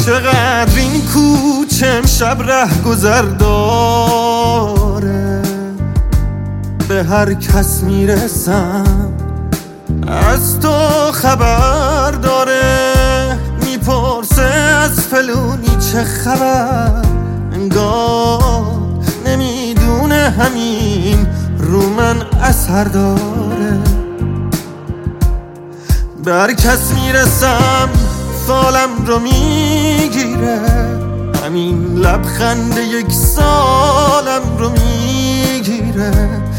چقدر این کوچه امشب ره گذر داره، به هر کس میرسم از تو خبر داره. میپرسه از فلونی چه خبر، انگار نمیدونه همین رو من اثر داره. به هر کس میرسم سالم رو میگیره، همین لبخند یک سالم رو میگیره.